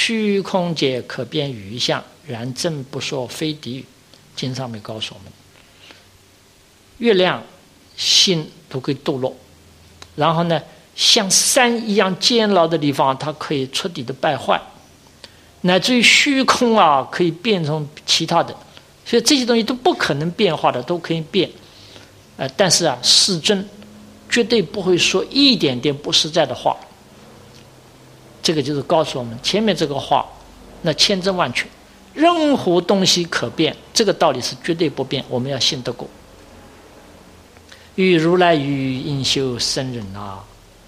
虚空界可变余相，然正不说非敌语。经上面告诉我们，月亮心都可以堕落，然后呢，像山一样坚牢的地方，它可以彻底的败坏，乃至于虚空啊，可以变成其他的，所以这些东西都不可能变化的，都可以变。但是啊，世尊绝对不会说一点点不实在的话。这个就是告诉我们，前面这个话，那千真万确，任何东西可变，这个道理是绝对不变，我们要信得过。与如来语应修圣人啊，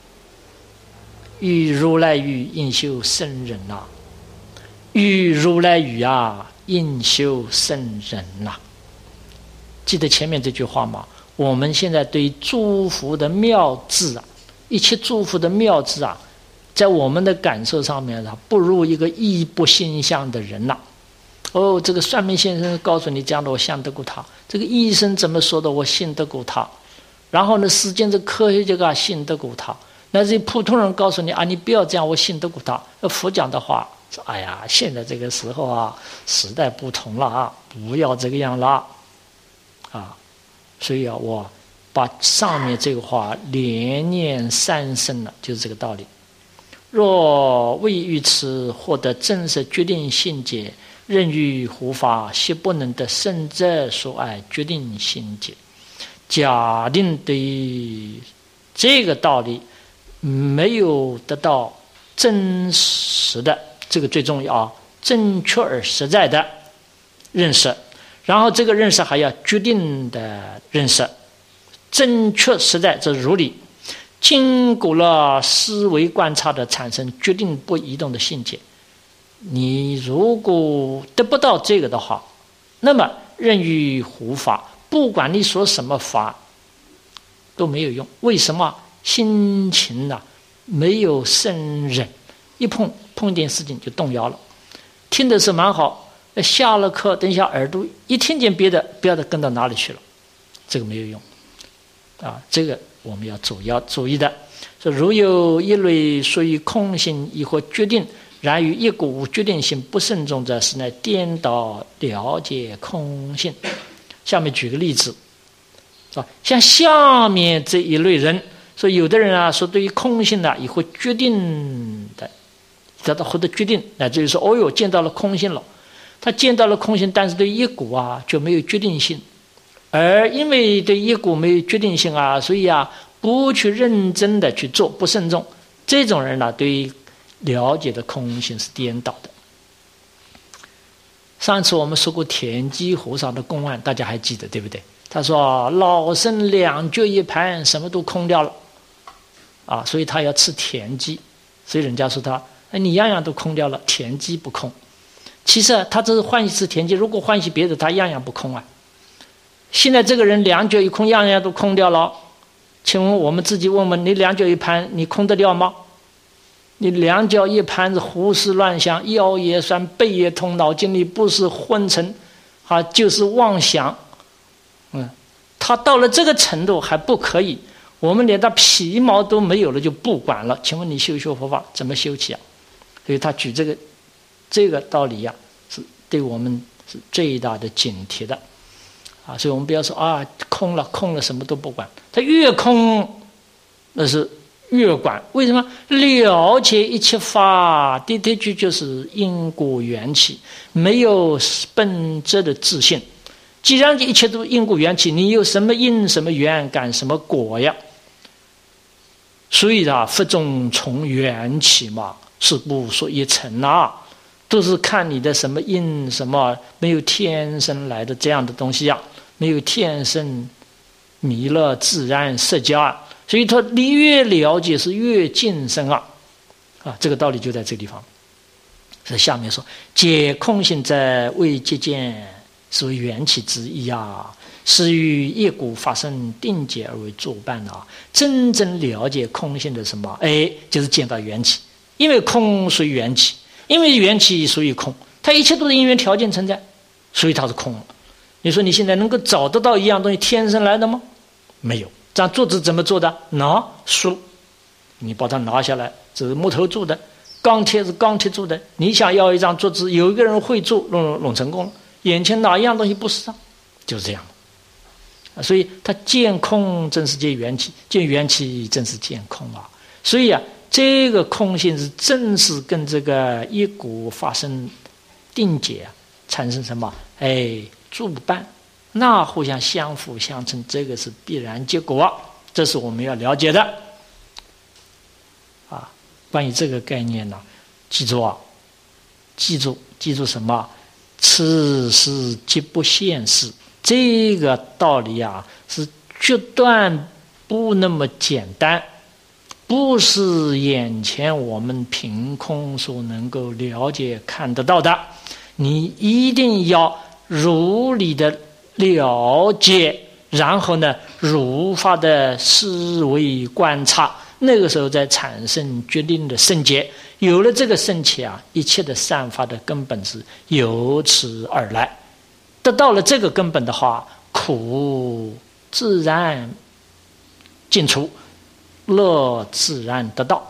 与如来语应修圣人啊，与如来语啊应修圣人啊。记得前面这句话吗？我们现在对诸佛的妙智啊，一切诸佛的妙智啊，在我们的感受上面啊，不如一个一不心相的人呐。这个算命先生告诉你讲的，我信得过他；这个医生怎么说的，我信得过他。然后呢，世间这科学家信得过他。那这普通人告诉你啊，你不要这样，我信得过他。佛讲的话说，哎呀，现在这个时候啊，时代不同了啊，不要这个样了啊。所以啊，我把上面这个话连念三声了，就是这个道理。若未于此获得真实决定性解，任于护法悉不能得圣者所爱决定性解。假定对于这个道理没有得到真实的，这个最重要啊，正确而实在的认识，然后这个认识还要决定的认识，正确实在这如理，经过了思维观察的产生决定不移动的性解。你如果得不到这个的话，那么任于护法，不管你说什么法都没有用。为什么？心情啊没有胜忍，一碰一点事情就动摇了。听的是蛮好，下了课等一下耳朵一听见别的，不要再跟到哪里去了，这个没有用啊。这个我们要注意的。说如有一类属于空性亦或决定，然于一股决定性不慎重者，是乃颠倒了解空性。下面举个例子，像下面这一类人，说有的人啊，说对于空性呢，以后决定的，得到获得决定，乃至于说，见到了空性了，他见到了空性，但是对一股啊就没有决定性，而因为对一股没有决定性啊，所以啊不去认真的去做，不慎重，这种人呢，对于了解的空性是颠倒的。上次我们说过田鸡和尚的公案，大家还记得对不对？他说老僧两脚一盘，什么都空掉了啊，所以他要吃田鸡，所以人家说他你样样都空掉了，田鸡不空。其实他只是欢喜吃田鸡，如果欢喜别的，他样样不空啊。现在这个人两脚一空，样样都空掉了，请问我们自己问问，你两脚一盘，你空得掉吗？你两脚一盘子胡思乱想，腰也酸，背也痛，脑筋里不是昏沉就是妄想。他到了这个程度还不可以，我们连他皮毛都没有了就不管了，请问你修佛法怎么修起啊？所以他举这个道理是对我们是最大的警惕的所以我们不要说空了什么都不管，他越空那是越管。为什么？了解一切法的确就是因果缘起，没有本质的自信。既然一切都因果缘起，你有什么因什么缘感什么果呀？所以佛中从缘起嘛，是不说一尘都是看你的什么因什么，没有天生来的这样的东西没有天生弥勒自然设家所以他你越了解是越晋升这个道理就在这个地方。所以下面说解空性在未接见，是为缘起之一是与业果发生定解而为作伴真正了解空性的什么就是见到缘起，因为空属于缘起，因为缘起属于空，它一切都是因缘条件存在，所以它是空了。你说你现在能够找得到一样东西天生来的吗？没有。这样做是怎么做的？拿书你把它拿下来，这是木头做的， 钢铁是钢铁做的，你想要一张桌子，有一个人会做，弄成功了。眼前哪一样东西不是上，就是这样。所以它见空正是见缘起，见缘起正是见空啊。所以啊，这个空性是正是跟这个一果发生定解啊，产生什么？助伴，那互相相辅相成，这个是必然结果，这是我们要了解的啊。关于这个概念呢，记住啊，记住什么？此事即不现实。这个道理啊，是决断不那么简单，不是眼前我们凭空所能够了解看得到的。你一定要如理的了解，然后呢，如法的思维观察，那个时候再产生决定的圣解。有了这个圣解啊，一切的善法的根本是由此而来。得到了这个根本的话，苦自然尽除，乐自然得到。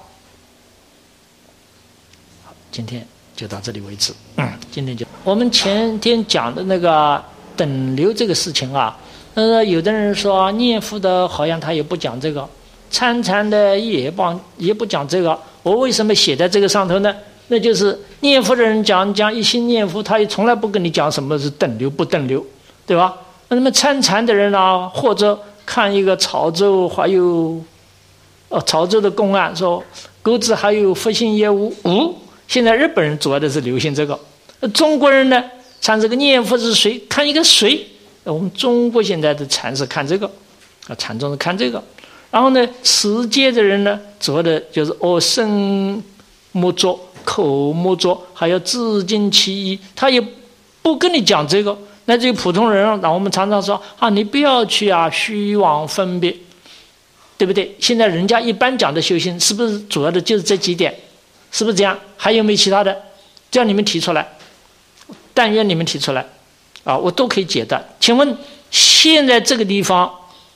好，今天就到这里为止。今天就我们前天讲的那个等流这个事情啊，有的人说念佛的好像他也不讲这个，参禅的也不讲这个。我为什么写在这个上头呢？那就是念佛的人讲一心念佛，他也从来不跟你讲什么是等流不等流，对吧？那么参禅的人啊，或者看一个潮州还有潮州的公案说狗子还有佛性业务现在日本人主要的是流行这个，中国人呢参这个念佛是水，看一个水。我们中国现在的禅是看这个禅宗是看这个。然后呢，持戒的人呢主要的就是身莫作口莫作，还要自净其意，他也不跟你讲这个。那这个普通人我们常常说你不要去虚妄分别，对不对？现在人家一般讲的修行是不是主要的就是这几点？是不是这样？还有没有其他的？只要你们提出来，但愿你们提出来我都可以解答。请问现在这个地方，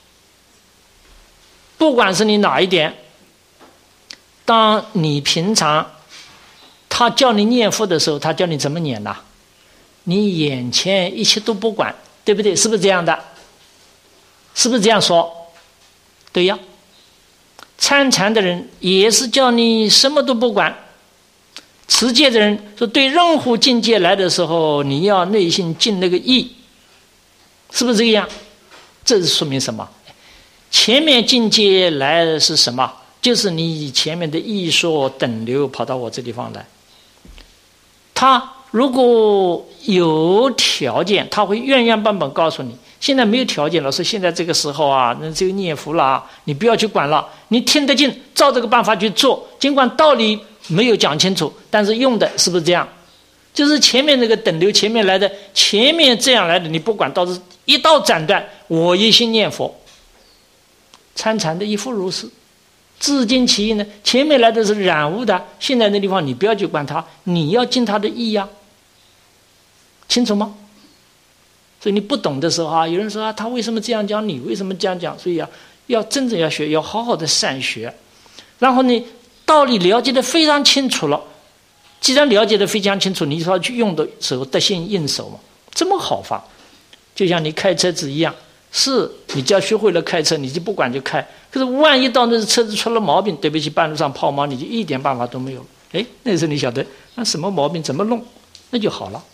不管是你哪一点，当你平常他叫你念佛的时候，他叫你怎么念呢？你眼前一切都不管，对不对？是不是这样的？是不是这样说？对呀。参禅的人也是叫你什么都不管，持戒的人说对任何境界来的时候，你要内心尽那个意，是不是这个样？这是说明什么？前面境界来的是什么？就是你前面的意说等流跑到我这地方来。他如果有条件，他会原原本本告诉你。现在没有条件了，说现在这个时候那这个念佛了你不要去管了，你听得进，照这个办法去做，尽管道理没有讲清楚，但是用的是不是这样？就是前面那个等流，前面来的，前面这样来的，你不管，倒是一刀斩断，我一心念佛。参禅的亦复如是，自净其意呢，前面来的是染污的，现在那地方你不要去管它，你要尽它的意呀，清楚吗？所以你不懂的时候有人说他为什么这样讲，你为什么这样讲？所以要真正要学，要好好的善学。然后你道理了解的非常清楚了，既然了解的非常清楚，你说去用的时候得心应手嘛，这么好法。就像你开车子一样，是你只要学会了开车，你就不管就开。可是万一到那车子出了毛病，对不起，半路上抛锚，你就一点办法都没有了。那时候你晓得什么毛病怎么弄，那就好了。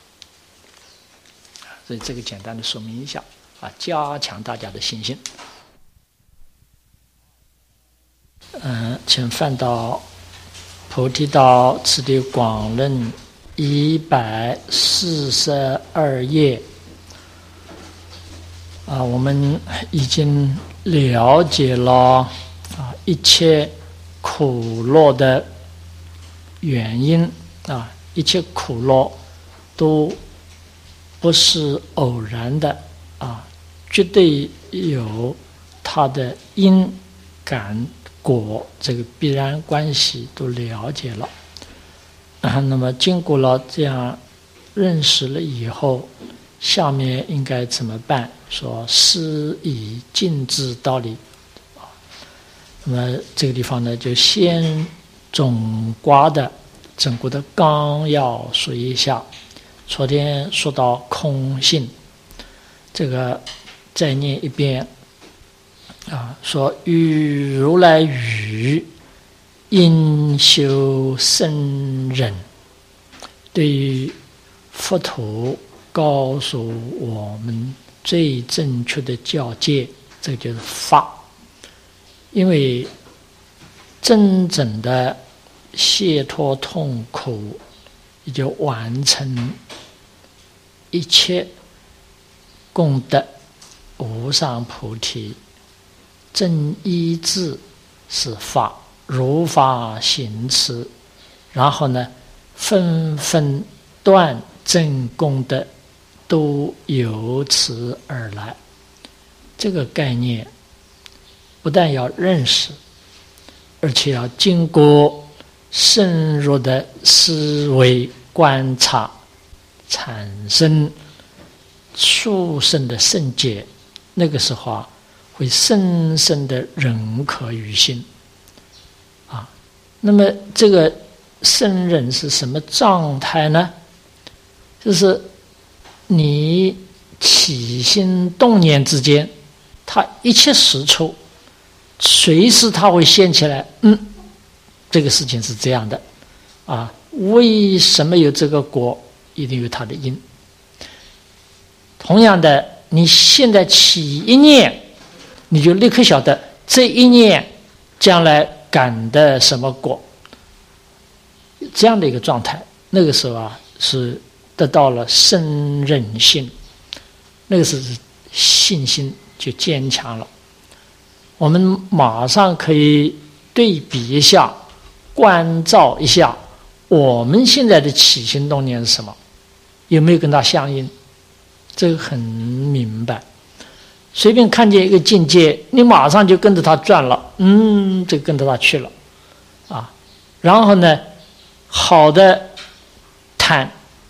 所以这个简单的说明一下加强大家的信心。请翻到菩提道次第广论142页我们已经了解了一切苦乐的原因一切苦乐都不是偶然的绝对有它的因感果这个必然关系都了解了那么经过了这样认识了以后，下面应该怎么办？说施以尽之道理那么这个地方呢，就先总卦的整个的纲要说一下。昨天说到空性，这个再念一遍说与如来语，应修圣忍。对于佛陀告诉我们最正确的教诫，这个就是法。因为真正的解脱痛苦，也就完成一切功德，无上菩提正一字是法，如法行持，然后呢分分段正功德都由此而来。这个概念不但要认识，而且要经过深入的思维观察，产生殊胜的圣解。那个时候会深深的认可于心那么这个圣忍是什么状态呢？就是你起心动念之间，它一切时处随时它会现起来，这个事情是这样的为什么有这个果，一定有它的因。同样的，你现在起一念，你就立刻晓得这一念将来感的什么果，这样的一个状态。那个时候是得到了胜任性，那个是信心就坚强了。我们马上可以对比一下，关照一下我们现在的起心动念是什么，有没有跟它相应。这个很明白，随便看见一个境界，你马上就跟着它转了，这跟着它去了然后呢，好的贪，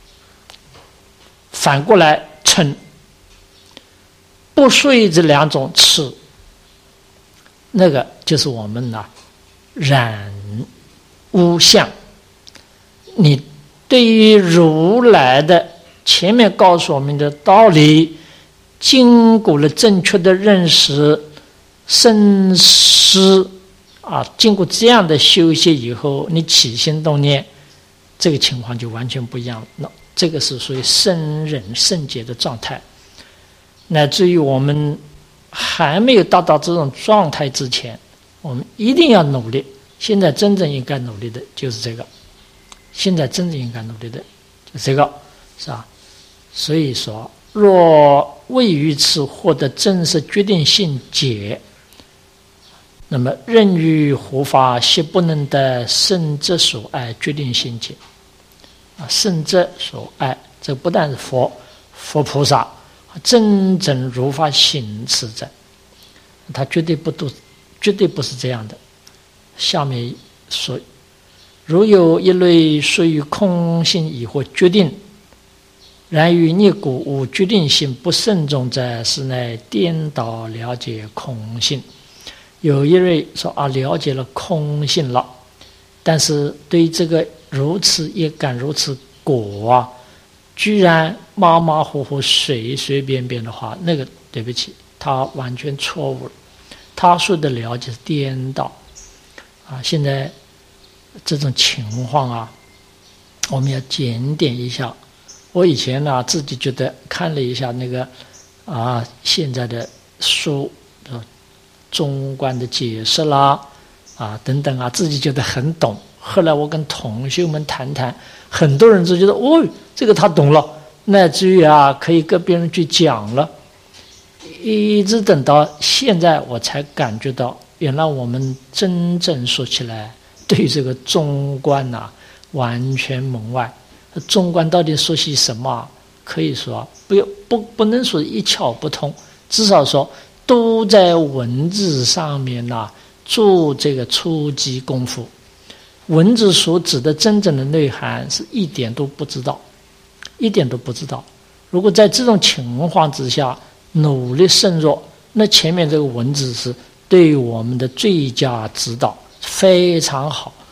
反过来嗔，不属于这两种痴，那个就是我们染污相。你对于如来的前面告诉我们的道理，经过了正确的认识深思经过这样的修习以后，你起心动念，这个情况就完全不一样了。那这个是属于圣忍圣解的状态。乃至于我们还没有达到这种状态之前，我们一定要努力。现在真正应该努力的就是这个，现在真正应该努力的就是这个，是吧？所以说，若未于此获得真实决定性解，那么任于护法悉不能得圣者所爱决定性解圣者所爱，这不但是佛菩萨真正如法行持者，他绝对不是这样的。下面说，如有一类属于空性疑惑决定，然于逆故无决定性不慎重者，是乃颠倒了解空性。有一类说了解了空性了，但是对这个如此也敢如此果居然马马虎虎随便便的话，那个对不起，他完全错误了。他说的了解是颠倒现在这种情况我们要检点一下。我以前自己觉得看了一下那个现在的书中观的解释啦等等自己觉得很懂。后来我跟同学们谈，很多人就觉得这个他懂了，乃至于可以跟别人去讲了。一直等到现在我才感觉到，原来我们真正说起来对于这个中观完全门外。中观到底说些什么，可以说不能说一窍不通，至少说都在文字上面做这个初级功夫。文字所指的真正的内涵是一点都不知道。如果在这种情况之下努力深入，那前面这个文字是对我们的最佳指导，非常好。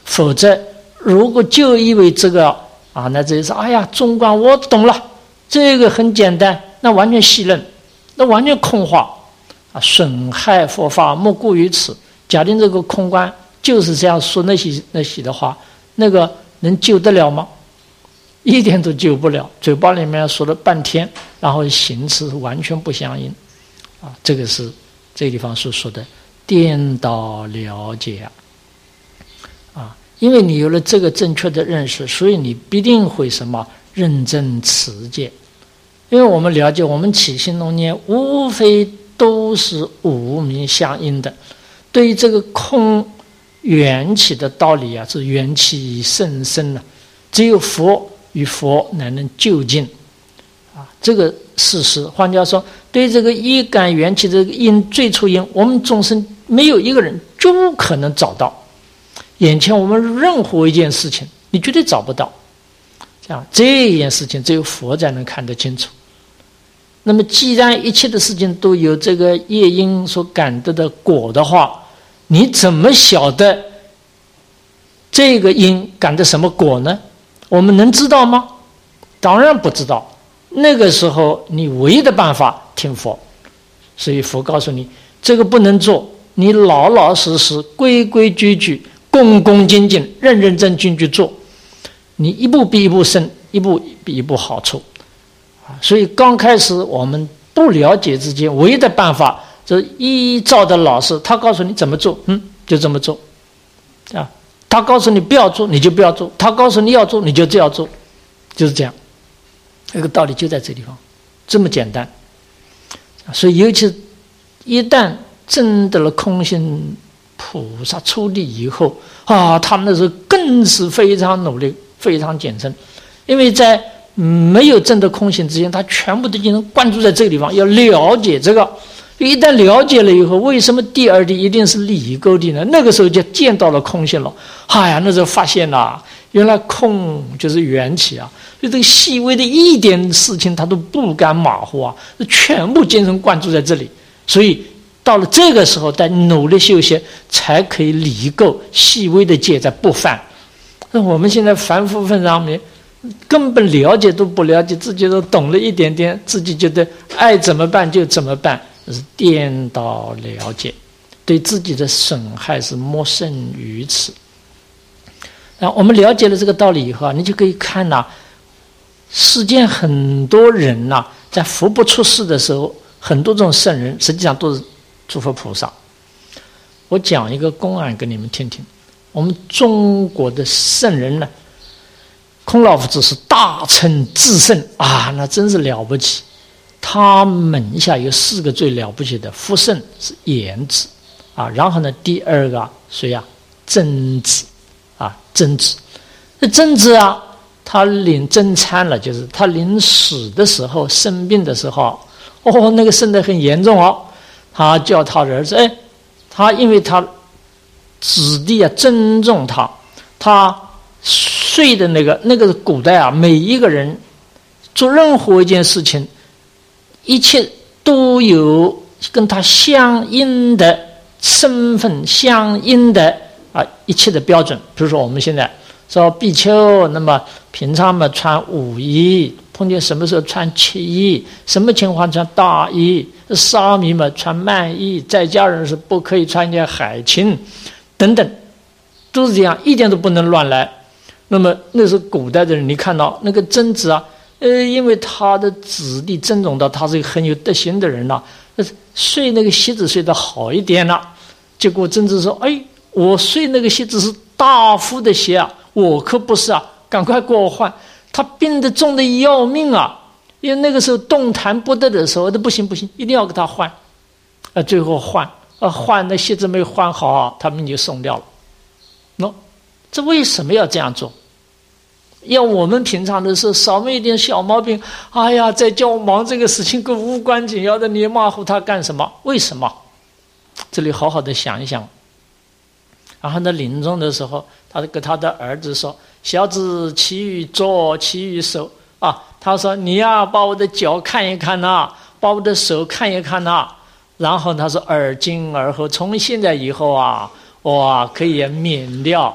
否则如果就因为这个啊，那这是哎呀，中观我懂了，这个很简单，那完全戏论，那完全空话啊，损害佛法莫过于此。假定这个空观就是这样说那些的话，那个能救得了吗？一点都救不了，嘴巴里面说了半天，然后行持完全不相应啊，这个是这个地方所说的颠倒了解啊。因为你有了这个正确的认识，所以你必定会什么认真持戒。因为我们了解，我们起心动念无非都是无明相应的。对于这个空缘起的道理啊，是缘起甚深了，只有佛与佛才能究竟啊，这个事实。换句话说，对这个一感缘起这个因最初因，我们众生没有一个人就不可能找到。眼前我们任何一件事情，你绝对找不到。这件事情只有佛才能看得清楚。那么既然一切的事情都有这个业因所感得的果的话，你怎么晓得这个因感得什么果呢？我们能知道吗？当然不知道。那个时候你唯一的办法听佛。所以佛告诉你，这个不能做，你老老实实规规矩矩恭恭敬敬认认真真去做，你一步比一步深，一步比一步好处。所以刚开始我们不了解之间，唯一的办法就是依照的老师，他告诉你怎么做，就这么做啊。他告诉你不要做，你就不要做；他告诉你要做，你就这样做，就是这样。这个道理就在这地方，这么简单。所以尤其一旦证得了空性菩萨出离以后啊，他们那时候更是非常努力，非常谨慎，因为在没有证得空性之前，他全部的精神关注在这个地方，要了解这个。一旦了解了以后，为什么第二地一定是利益勾地呢？那个时候就见到了空性了。哎呀，那时候发现了，原来空就是缘起啊！所以这个细微的一点事情，他都不敢马虎啊，全部精神灌注在这里。所以到了这个时候，再努力修习，才可以理够细微的戒，再不犯。那我们现在凡夫份上面，根本了解都不了解，自己都懂了一点点，自己觉得爱怎么办就怎么办，这是颠倒了解，对自己的损害是莫甚于此。然后我们了解了这个道理以后，你就可以看世间很多人在佛不出世的时候，很多这种圣人实际上都是诸佛菩萨。我讲一个公案给你们听听。我们中国的圣人呢，空老夫子是大乘至圣啊，那真是了不起。他门下有4个最了不起的，福圣是颜子啊，然后呢，第2个谁呀？曾子啊，曾子。那曾子啊，他领真参了，就是他临死的时候，生病的时候，那个生得很严重哦。他叫他的儿子，他因为他子弟尊重他，他睡的那个古代每一个人做任何一件事情，一切都有跟他相应的身份相应的一切的标准。比如说我们现在说比丘，那么平常嘛穿5衣，碰见什么时候穿7衣，什么情况穿大衣，沙弥嘛穿慢衣，在家人是不可以穿件海青等等，都是这样，一点都不能乱来。那么那是古代的人，你看到那个曾子因为他的子弟尊重到他是一个很有德行的人睡那个席子睡得好一点了。结果曾子说：“我睡那个席子是大夫的席我可不是赶快给我换。”他病得重得要命因为那个时候动弹不得的时候，不行，一定要给他换。最后换那席子没换好他命就送掉了。这为什么要这样做？要我们平常的时候少没一点小毛病，再叫我忙这个事情，跟无关紧要的，你马虎他干什么？为什么？这里好好的想一想。然后呢，临终的时候，他跟他的儿子说：“小子，其余左，其余手他说：“你把我的脚看一看把我的手看一看然后他说：“尔今尔后，从现在以后我可以免掉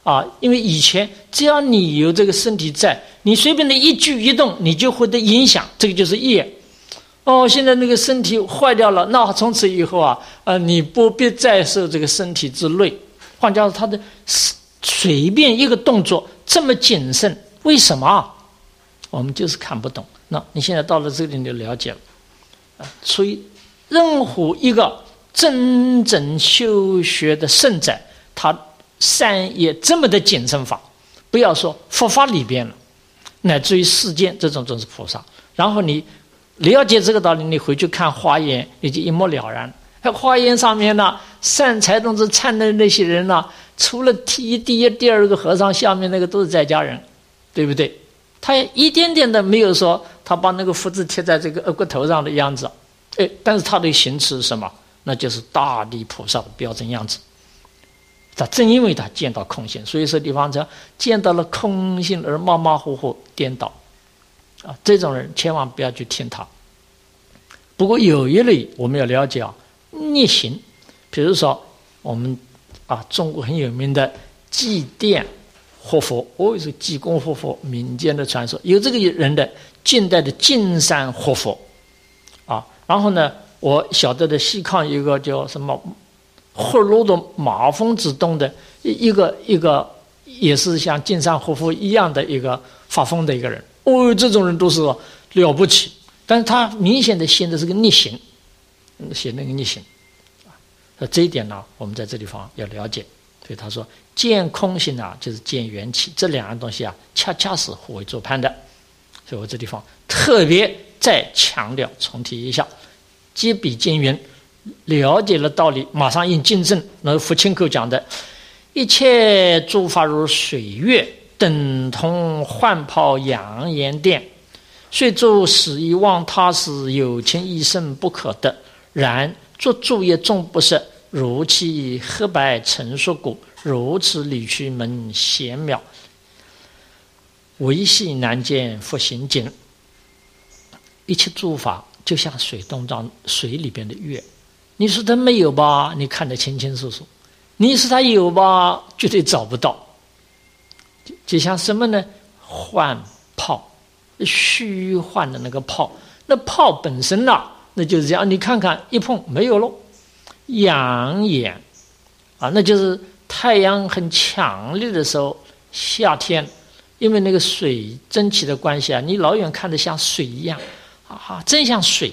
因为以前只要你有这个身体在，你随便的一举一动，你就会的影响，这个就是业。现在那个身体坏掉了，那从此以后你不必再受这个身体之累。换句话说，他的随便一个动作这么谨慎，为什么？我们就是看不懂。那你现在到了这里，你就了解了。所以，任何一个真正修学的圣者，他善业这么的谨慎法，不要说佛法里边了，乃至于世间这种都是菩萨。然后你了解这个道理，你回去看华严，你就一目了然。华严上面呢，善财童子参的那些人呢，除了第一、第二个和尚，下面那个都是在家人，对不对？他一点点的没有说他把那个福字贴在这个额骨头上的样子，但是他的行持是什么？那就是大力菩萨的标准样子。他正因为他见到空性，所以说地方讲见到了空性而马马虎虎颠倒这种人千万不要去听他。不过有一类我们要了解逆行，比如说我们中国很有名的祭奠活佛，是济公活佛，民间的传说有这个人的近代的径山活佛然后呢，我晓得的西康有一个叫什么活路的马蜂之洞的一个也是像径山活佛一样的一个发疯的一个人，这种人都是了不起，但是他明显的现的是个逆行，写那个逆行这一点呢，我们在这地方要了解。所以他说见空性就是见缘起，这两样东西恰恰是互为作伴的。所以我这地方特别再强调重提一下，接笔见缘，了解了道理，马上应竞争。那福清口讲的一切诸法如水月，等同幻泡阳焰电，虽诸始以忘他时，有情一生不可得，然作诸业终不舍，如其黑白成熟果，如此理趣门显妙，维系难见复行境。一切诸法就像水洞中水里边的月，你说它没有吧，你看得清清楚楚；你说它有吧，绝对找不到。就像什么呢？幻泡，虚幻的那个泡，那泡本身那就是这样，你看看一碰没有咯。阳眼那就是太阳很强烈的时候，夏天因为那个水蒸气的关系你老远看得像水一样真像水，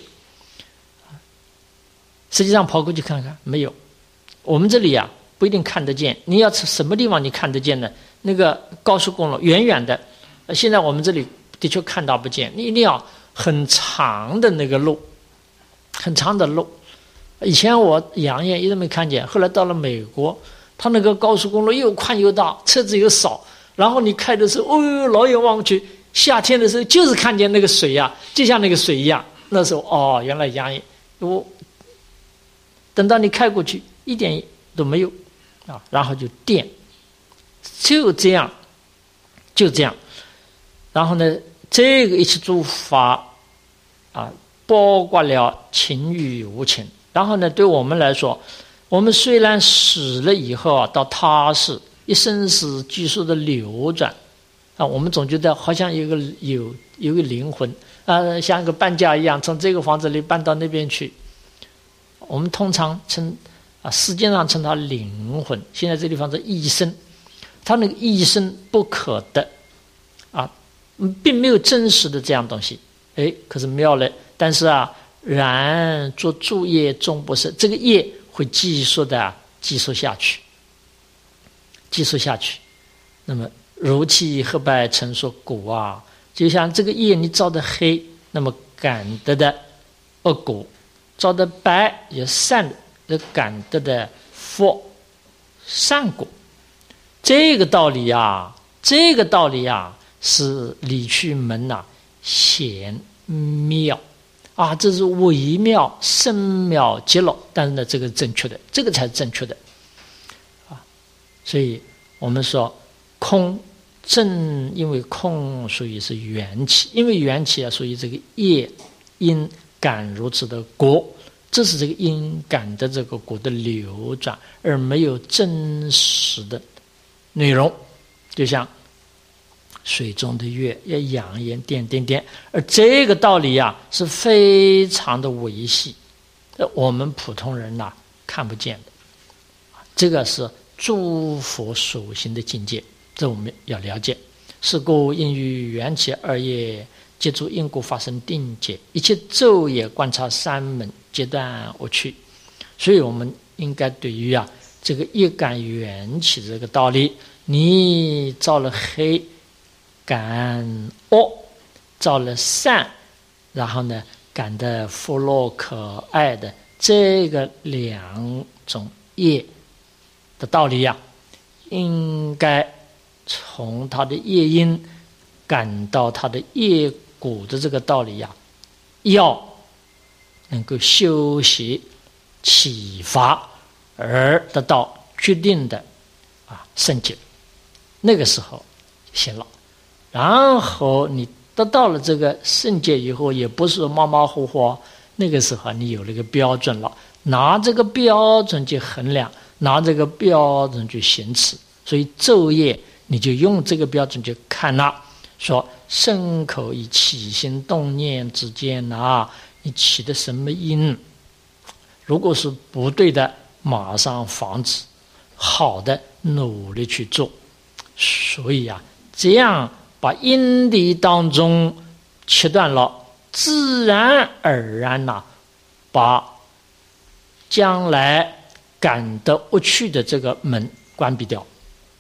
实际上跑过去看看没有。我们这里不一定看得见，你要什么地方你看得见呢？那个高速公路远远的，现在我们这里的确看到不见，你一定要很长的那个路，很长的路。以前我养眼一直没看见，后来到了美国，它那个高速公路又宽又大，车子又少，然后你开的时候老远望去，夏天的时候就是看见那个水就像那个水一样。那时候原来养眼，等到你开过去一点都没有然后就电，就这样，然后呢，这个一切诸法包括了情与无情。然后呢，对我们来说，我们虽然死了以后到他世，一生死拘束的流转我们总觉得好像有个灵魂像一个搬家一样，从这个房子里搬到那边去。我们通常称世界上称它灵魂，现在这地方是一生，它那个一生不可得并没有真实的这样东西。可是妙了，但是然做诸业终不舍，这个业会继续下去。那么如其黑白成熟果就像这个业你照的黑，那么感得的恶果；照的白也善的，感得的佛善果。这个道理是理趣门显妙这是微妙深妙极乐。但是呢，这个正确的，这个才是正确的所以我们说空，正因为空属于是缘起，因为缘起属于这个业因感如此的果，这是这个因感的这个果的流转，而没有真实的内容，就像水中的月要养眼点点点，而这个道理啊是非常的微细，我们普通人看不见的。这个是诸佛所行的境界，这我们要了解。是故应于缘起二业，借助因果发生定解，一切昼夜观察三门，截断恶趣。所以我们应该对于这个业感缘起这个道理，你造了黑感恶，造了善，然后呢感得富乐可爱的这个两种业的道理应该从他的业因感到他的业果的这个道理要能够修习启发而得到决定的圣解，那个时候行了。然后你得到了这个圣解以后，也不是马马虎虎，那个时候你有了一个标准了，拿这个标准去衡量，拿这个标准去行持。所以昼夜你就用这个标准去看了，说身口意起心动念之间你起的什么因，如果是不对的，马上防止，好的努力去做。所以这样把因地当中切断了，自然而然把将来感得恶趣的这个门关闭掉。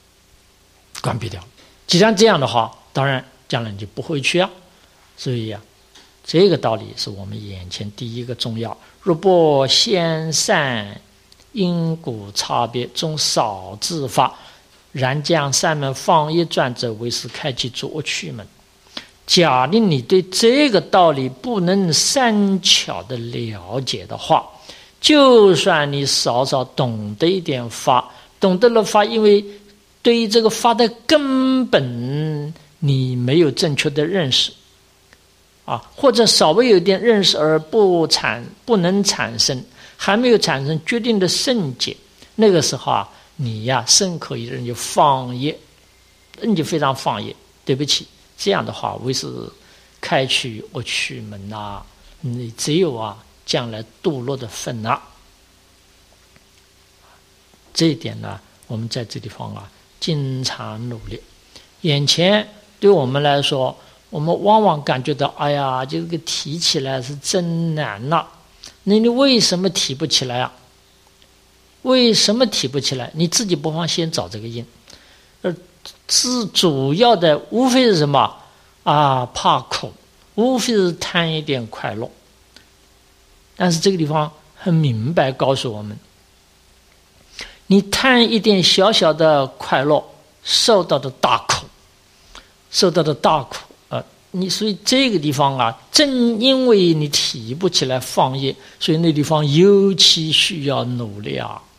既然这样的话，当然将来你就不会去所以这个道理是我们眼前第一个重要。若不先善因果差别中少自法，然将三门放一转者，为是开启诸恶趣门。假定你对这个道理不能善巧的了解的话，就算你稍稍懂得一点法，懂得了法，因为对于这个法的根本你没有正确的认识或者稍微有点认识而不能产生，还没有产生决定的圣解，那个时候你身口意人就放逸，你就非常放逸。对不起，这样的话为是开启恶趣门你只有将来堕落的份这一点我们在这地方经常努力。眼前对我们来说，我们往往感觉到这个提起来是真难那你为什么提不起来为什么提不起来？你自己不妨先找这个因，是主要的无非是什么怕苦，无非是贪一点快乐。但是这个地方很明白告诉我们，你贪一点小小的快乐，受到的大苦，所以这个地方正因为你提不起来放逸，所以那地方尤其需要努力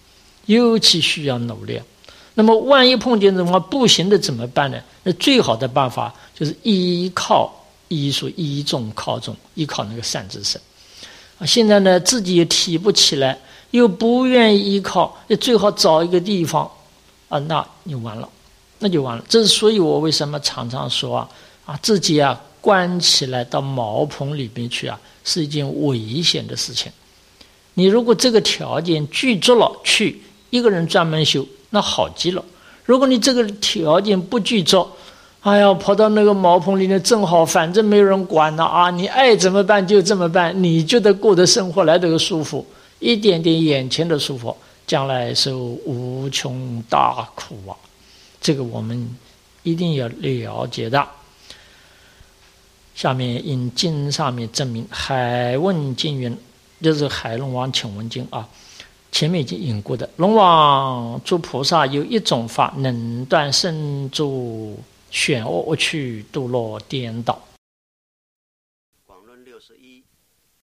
那么万一碰见这种不行的怎么办呢？那最好的办法就是依重靠重，依靠那个善知识。现在呢自己也提不起来，又不愿意依靠，最好找一个地方那就完了。这是所以我为什么常常说自己关起来到茅棚里面去是一件危险的事情。你如果这个条件具足了，去一个人专门修，那好极了。如果你这个条件不具足，跑到那个茅棚里面正好，反正没有人管你爱怎么办就这么办，你觉得过的生活来得舒服，一点点眼前的舒服，将来受无穷大苦这个我们一定要了解的。下面因经上面证明，海问经云，就是海龙王请问经前面已经引过的。龙王诸菩萨有一种法，能断生诸选恶趣，堕落颠倒。